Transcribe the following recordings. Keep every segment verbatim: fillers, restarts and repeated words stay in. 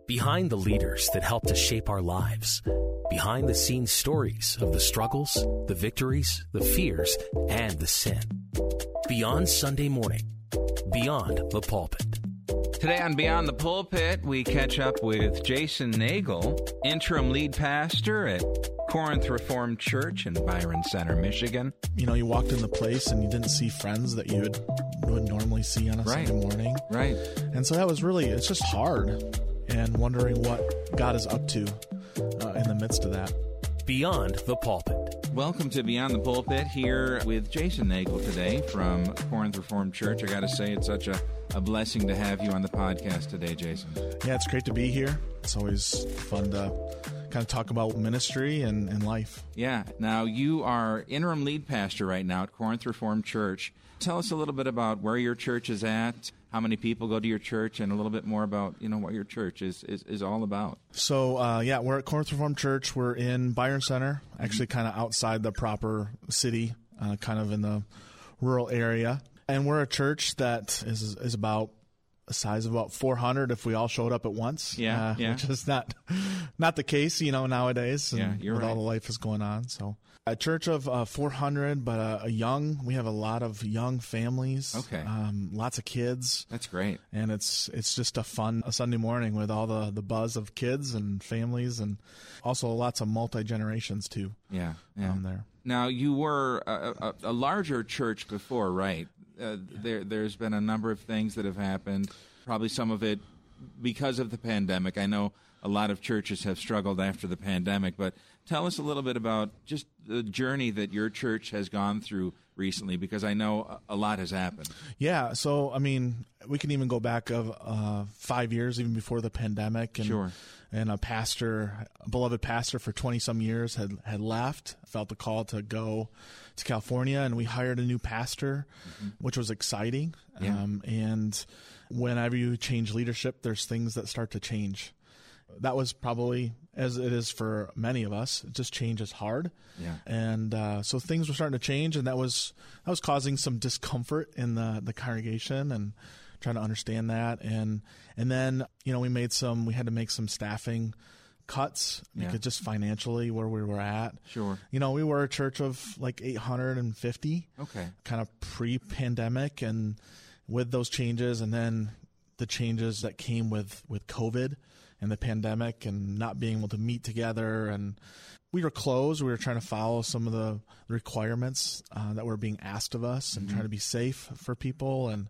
Behind the leaders that help to shape our lives. Behind the scenes stories of the struggles, the victories, the fears, and the sin. Beyond Sunday morning. Beyond the pulpit. Today on Beyond the Pulpit, we catch up with Jason Nagel, interim lead pastor at Corinth Reformed Church in Byron Center, Michigan. You know, you walked in the place and you didn't see friends that you would, would normally see on a Right. Sunday morning. Right. And so that was really, it's just hard, and wondering what God is up to uh, in the midst of that. Beyond the pulpit. Welcome to Beyond the Pulpit here with Jason Nagel today from Corinth Reformed Church. I got to say, it's such a, a blessing to have you on the podcast today, Jason. Yeah, it's great to be here. It's always fun to kind of talk about ministry and, and life. Yeah. Now, you are interim lead pastor right now at Corinth Reformed Church. Tell us a little bit about where your church is at, how many people go to your church, and a little bit more about, you know, what your church is is, is all about. So, uh, yeah, we're at Corinth Reformed Church. We're in Byron Center, actually kind of outside the proper city, uh, kind of in the rural area. And we're a church that is is about a size of about four hundred if we all showed up at once. Yeah, uh, yeah. Which is not not the case, you know, nowadays. And Yeah, you're with right. all the life is going on. So a church of uh, four hundred, but uh, a young, we have a lot of young families. Okay. Um, lots of kids. That's great. And it's it's just a fun a Sunday morning with all the, the buzz of kids and families, and also lots of multi-generations too. Yeah, yeah. Um, there. Now, you were a, a, a larger church before, right? Uh, there, there's been a number of things that have happened, probably some of it because of the pandemic. I know a lot of churches have struggled after the pandemic, but tell us a little bit about just the journey that your church has gone through recently, because I know a lot has happened. Yeah, so, I mean, we can even go back of uh, five years, even before the pandemic. And, Sure. And a pastor, a beloved pastor for twenty-some years had, had left, felt the call to go to California, and we hired a new pastor, mm-hmm. which was exciting. Yeah. Um, and whenever you change leadership, there's things that start to change. That was probably, as it is for many of us, just change is hard. Yeah. And uh, so things were starting to change, and that was that was causing some discomfort in the, the congregation, and trying to understand that. And and then, you know, we made some, we had to make some staffing cuts, because Yeah. just financially where we were at. Sure. You know, we were a church of like eight hundred fifty, Okay. kind of pre-pandemic, and with those changes, and then the changes that came with, with COVID and the pandemic and not being able to meet together, and we were closed. We were trying to follow some of the requirements uh, that were being asked of us, and Mm-hmm. trying to be safe for people. And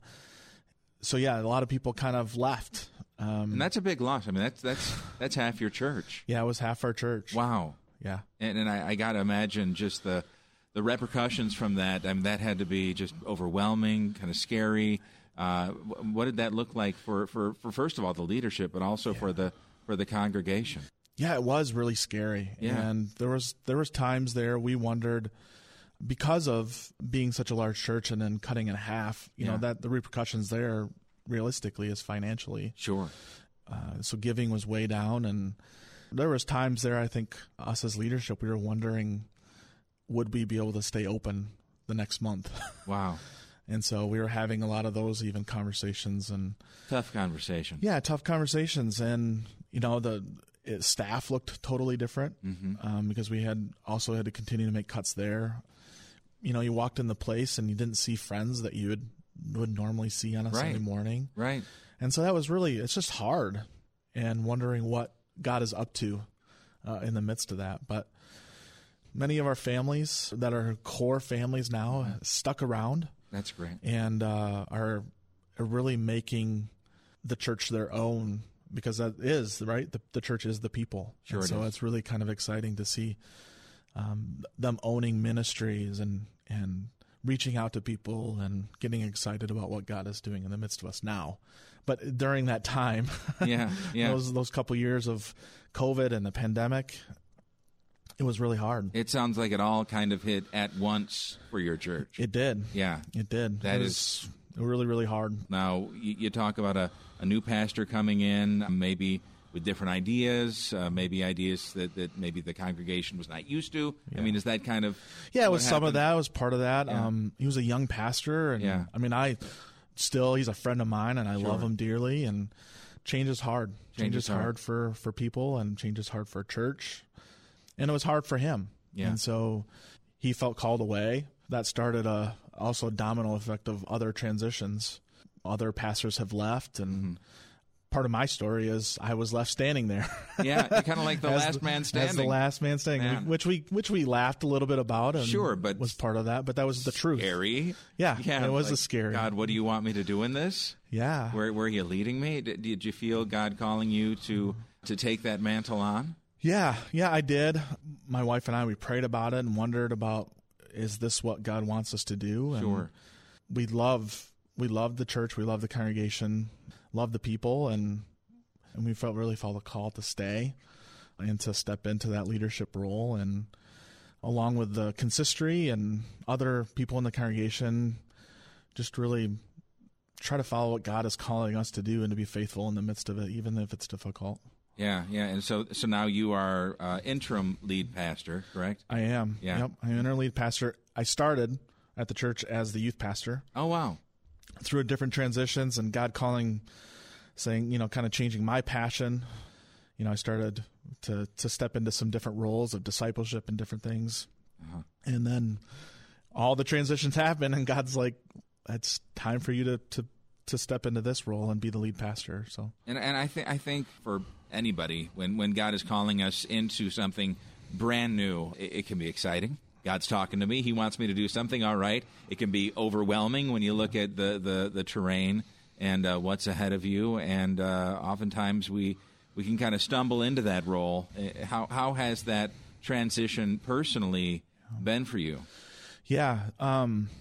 so, yeah, a lot of people kind of left. Um, And that's a big loss. I mean, that's that's that's half your church. yeah, it was half our church. Wow. Yeah. And, and I, I got to imagine just the the repercussions from that. I mean, that had to be just overwhelming, kind of scary. Uh, wh- what did that look like for, for, for first of all the leadership, but also for the for the congregation? Yeah, it was really scary. Yeah. And there was there was times there we wondered, because of being such a large church and then cutting in half, you Yeah. know, that the repercussions there realistically is financially. Sure. Uh, so giving was way down, and there was times there, I think us as leadership, we were wondering, would we be able to stay open the next month? Wow. And so we were having a lot of those even conversations, and Tough conversation. yeah, tough conversations. And, you know, the it, staff looked totally different, Mm-hmm. um, because we had also had to continue to make cuts there. You know, you walked in the place and you didn't see friends that you would, would normally see on a Right. Sunday morning. Right. And so that was really, it's just hard, and wondering what God is up to uh, in the midst of that. But many of our families that are core families now stuck around, That's great. and uh, are, are really making the church their own, because that is, right? The, the church is the people. Sure And it so is. it's really kind of exciting to see um, them owning ministries, and, and reaching out to people, and getting excited about what God is doing in the midst of us now. But during that time, Yeah. Yeah. those those couple years of COVID and the pandemic, it was really hard. It sounds like it all kind of hit at once for your church. It did. Yeah. It did. That it is- was really, really hard. Now, you, you talk about a, a new pastor coming in, maybe with different ideas, uh, maybe ideas that, that maybe the congregation was not used to. I mean, is that kind of Yeah, it what was some of happened? that. It was part of that. Yeah. Um, he was a young pastor, and Yeah. I mean, I still, he's a friend of mine, and I Sure. love him dearly, and change is hard. Change, change is hard. hard for, for people, and change is hard for a church. And it was hard for him. Yeah. And so he felt called away. That started a also a domino effect of other transitions. Other pastors have left, and mm-hmm. part of my story is I was left standing there. Yeah, kind of like the last the, man standing. As the last man standing, man. which we which we laughed a little bit about. And sure, but was part of that. But that was the truth. Scary. Yeah, yeah it was like, a scary. God, what do you want me to do in this? Yeah. Where, where are you leading me? Did, did you feel God calling you to to take that mantle on? Yeah, yeah, I did. My wife and I, we prayed about it and wondered about, is this what God wants us to do? And sure. We love we love the church, we love the congregation, love the people, and and we felt really felt a call to stay and to step into that leadership role. And along with the consistory and other people in the congregation, just really try to follow what God is calling us to do and to be faithful in the midst of it, even if it's difficult. Yeah, yeah, and so so now you are uh, interim lead pastor, correct? I am. Yeah. Yep, I'm interim lead pastor. I started at the church as the youth pastor. Oh, wow. Through different transitions and God calling, saying, you know, kind of changing my passion. You know, I started to, to step into some different roles of discipleship and different things. Uh-huh. And then all the transitions happen, and God's like, it's time for you to, to, to step into this role and be the lead pastor. So, and and I think I think for anybody, when, when God is calling us into something brand new, it, it can be exciting. God's talking to me. He wants me to do something. All right. It can be overwhelming when you look at the, the, the terrain and uh, what's ahead of you. And uh, oftentimes we we can kind of stumble into that role. How how has that transition personally been for you? Yeah. Um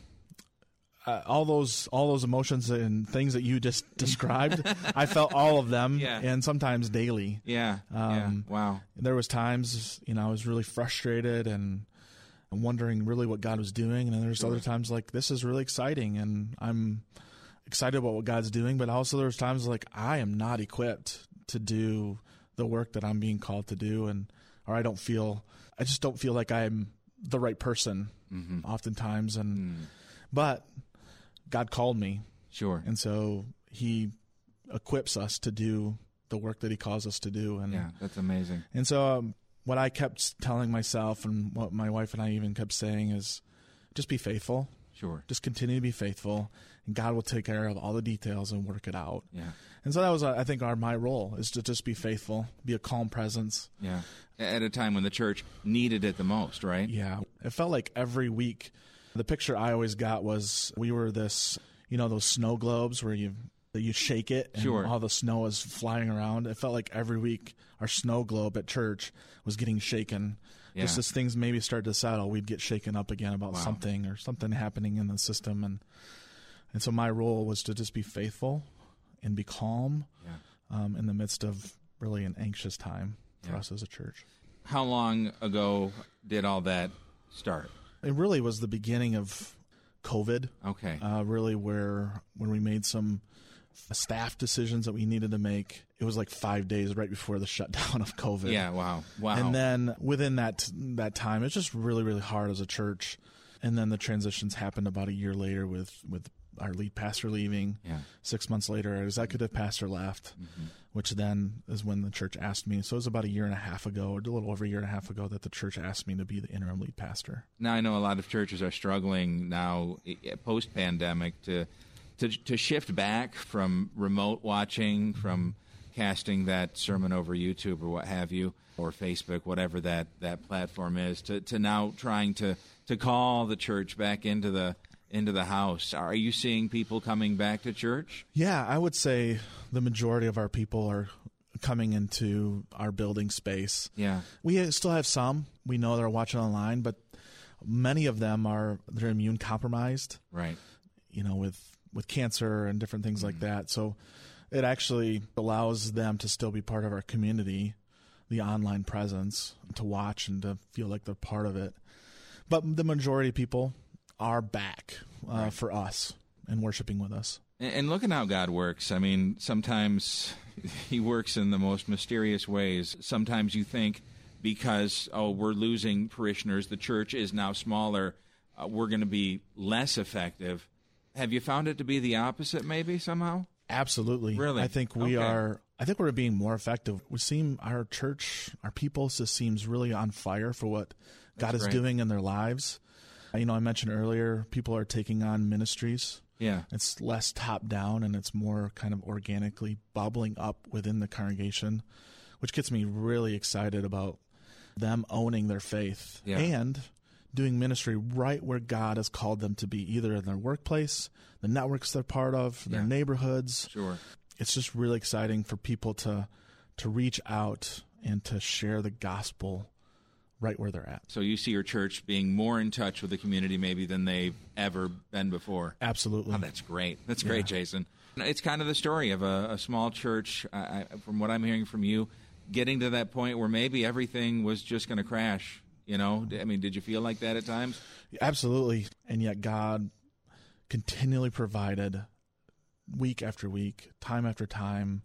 Uh, all those all those emotions and things that you just described, I felt all of them, yeah. and sometimes daily. Yeah, um, yeah. Wow. There was times, you know, I was really frustrated and wondering really what God was doing, and then there's sure. other times like, this is really exciting, and I'm excited about what God's doing, but also there's times like, I am not equipped to do the work that I'm being called to do, and or I don't feel, I just don't feel like I'm the right person mm-hmm. oftentimes, and mm. but God called me. Sure. And so he equips us to do the work that he calls us to do. And yeah, that's amazing. And so um, what I kept telling myself, and what my wife and I even kept saying, is just be faithful. Sure. Just continue to be faithful, and God will take care of all the details and work it out. Yeah. And so that was, I think, our my role, is to just be faithful, be a calm presence. Yeah. At a time when the church needed it the most, right? Yeah. It felt like every week, the picture I always got was we were this, you know, those snow globes where you you shake it and sure. all the snow is flying around. It felt like every week our snow globe at church was getting shaken. Yeah. Just as things maybe started to settle, we'd get shaken up again about wow. something or something happening in the system. And and so my role was to just be faithful and be calm yeah. um, in the midst of really an anxious time for yeah. us as a church. How long ago did all that start? It really was the beginning of COVID. Okay. Uh, really where when we made some staff decisions that we needed to make. It was like five days right before the shutdown of COVID. Yeah, wow. Wow. And then within that that time, it's just really, really hard as a church. And then the transitions happened about a year later with, with our lead pastor leaving. Yeah. Six months later, our executive pastor left, mm-hmm. which then is when the church asked me. So it was about a year and a half ago, or a little over a year and a half ago, that the church asked me to be the interim lead pastor. Now, I know a lot of churches are struggling now, post-pandemic, to to, to shift back from remote watching, from casting that sermon over YouTube or what have you, or Facebook, whatever that, that platform is, to, to now trying to, to call the church back into the into the house. Are you seeing people coming back to church? Yeah, I would say the majority of our people are coming into our building space. Yeah. We still have some we know that are watching online, but many of them are they're immune compromised. Right. You know, with, with cancer and different things mm-hmm. like that. So it actually allows them to still be part of our community, the online presence, to watch and to feel like they're part of it. But the majority of people are back uh, right. for us and worshiping with us. And, and look at how God works. I mean, sometimes he works in the most mysterious ways. Sometimes you think because, oh, we're losing parishioners, the church is now smaller, uh, we're going to be less effective. Have you found it to be the opposite maybe somehow? Absolutely. Really? I think we okay. are I think we're being more effective. We seem, our church, our people just seems really on fire for what God That's is great. doing in their lives. You know, I mentioned earlier, people are taking on ministries. Yeah. It's less top down and it's more kind of organically bubbling up within the congregation, which gets me really excited about them owning their faith Yeah. and doing ministry right where God has called them to be, either in their workplace, the networks they're part of, their Yeah. neighborhoods. Sure. It's just really exciting for people to to reach out and to share the gospel right where they're at. So you see your church being more in touch with the community maybe than they've ever been before. Absolutely. Oh, that's great. That's great, Yeah. Jason. It's kind of the story of a, a small church, I, I, from what I'm hearing from you, getting to that point where maybe everything was just going to crash. You know, I mean, did you feel like that at times? Absolutely. And yet God continually provided week after week, time after time.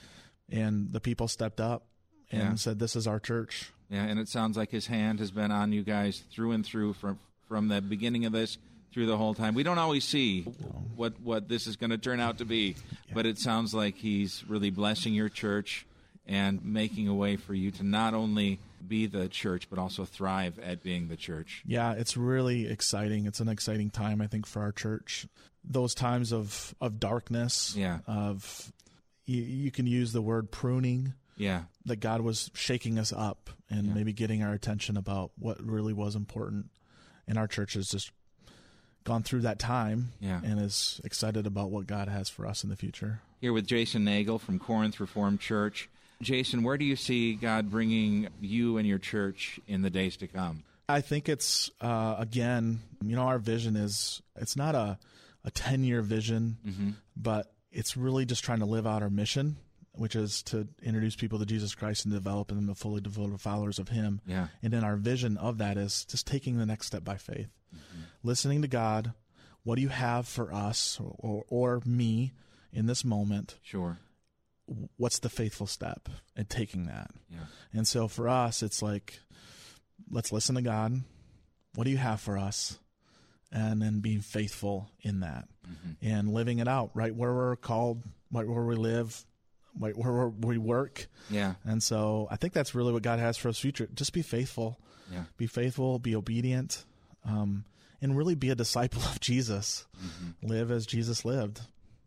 And the people stepped up and Yeah. said, this is our church. Yeah, and it sounds like his hand has been on you guys through and through from from the beginning of this through the whole time. We don't always see what, what this is going to turn out to be, but it sounds like he's really blessing your church and making a way for you to not only be the church, but also thrive at being the church. Yeah, it's really exciting. It's an exciting time, I think, for our church. Those times of, of darkness, Yeah. of you, you can use the word pruning, Yeah, that God was shaking us up and Yeah. maybe getting our attention about what really was important. And our church has just gone through that time Yeah. and is excited about what God has for us in the future. here with Jason Nagel from Corinth Reformed Church. Jason, where do you see God bringing you and your church in the days to come? I think it's, uh, again, you know, our vision is, it's not a, a ten-year vision, Mm-hmm. but it's really just trying to live out our mission, which is to introduce people to Jesus Christ and develop them into fully devoted followers of Him. Yeah. And then our vision of that is just taking the next step by faith, mm-hmm. listening to God. What do you have for us or, or me in this moment? Sure. What's the faithful step and taking that? Yeah. And so for us, it's like, let's listen to God. What do you have for us? And then being faithful in that Mm-hmm. and living it out right where we're called, right where we live, right where we work. Yeah. And so I think that's really what God has for us future. Just be faithful, Yeah. be faithful, be obedient, um, and really be a disciple of Jesus. Mm-hmm. Live as Jesus lived.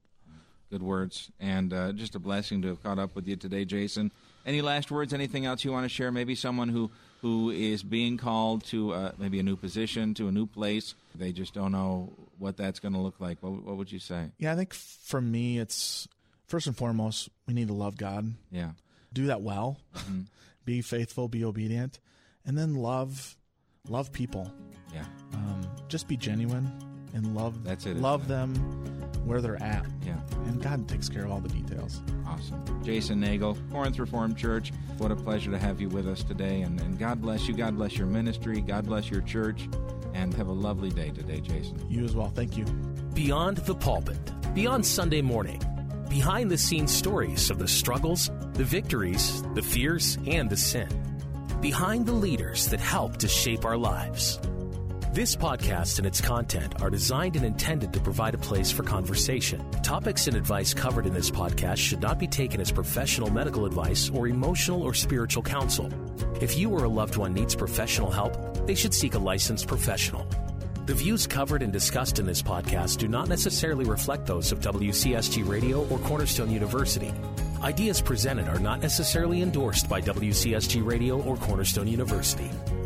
Good words, and uh, just a blessing to have caught up with you today, Jason. Any last words, anything else you want to share? Maybe someone who, who is being called to uh, maybe a new position, to a new place. They just don't know what that's going to look like. What, what would you say? Yeah, I think for me, it's first and foremost, we need to love God. Yeah. Do that well, Mm-hmm. be faithful, be obedient, and then love, love people. Yeah. Um, just be genuine and love. That's it, Love isn't it? them where they're at, Yeah. and God takes care of all the details. Awesome. Jason Nagel, Corinth Reformed Church. What a pleasure to have you with us today, and, and God bless you. God bless your ministry. God bless your church, and have a lovely day today, Jason. You as well. Thank you. Beyond the Pulpit, Beyond Sunday Morning, behind the scenes stories of the struggles, the victories, the fears, and the sin. Behind the leaders that help to shape our lives. This podcast and its content are designed and intended to provide a place for conversation. Topics and advice covered in this podcast should not be taken as professional medical advice or emotional or spiritual counsel. If you or a loved one needs professional help, they should seek a licensed professional. The views covered and discussed in this podcast do not necessarily reflect those of W C S G Radio or Cornerstone University. Ideas presented are not necessarily endorsed by W C S G Radio or Cornerstone University.